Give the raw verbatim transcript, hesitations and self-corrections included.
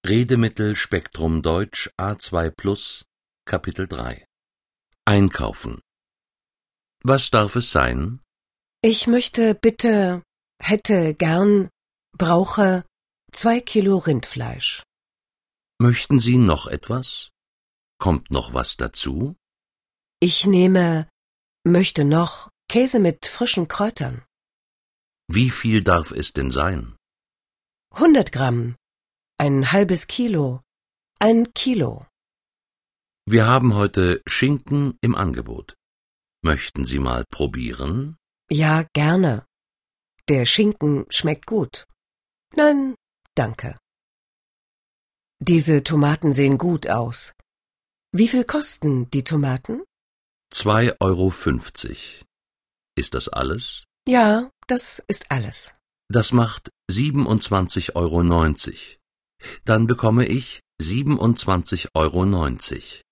Redemittel Spektrum Deutsch A zwei Plus, Kapitel drei. Einkaufen. Was darf es sein? Ich möchte bitte, hätte gern, brauche zwei Kilo Rindfleisch. Möchten Sie noch etwas? Kommt noch was dazu? Ich nehme, möchte noch Käse mit frischen Kräutern. Wie viel darf es denn sein? Hundert Gramm, ein halbes Kilo, ein Kilo. Wir haben heute Schinken im Angebot. Möchten Sie mal probieren? Ja, gerne. Der Schinken schmeckt gut. Nein, danke. Diese Tomaten sehen gut aus. Wie viel kosten die Tomaten? Zwei Euro fünfzig. Ist das alles? Ja, das ist alles. Das macht siebenundzwanzig Euro neunzig. Dann bekomme ich siebenundzwanzig Euro neunzig.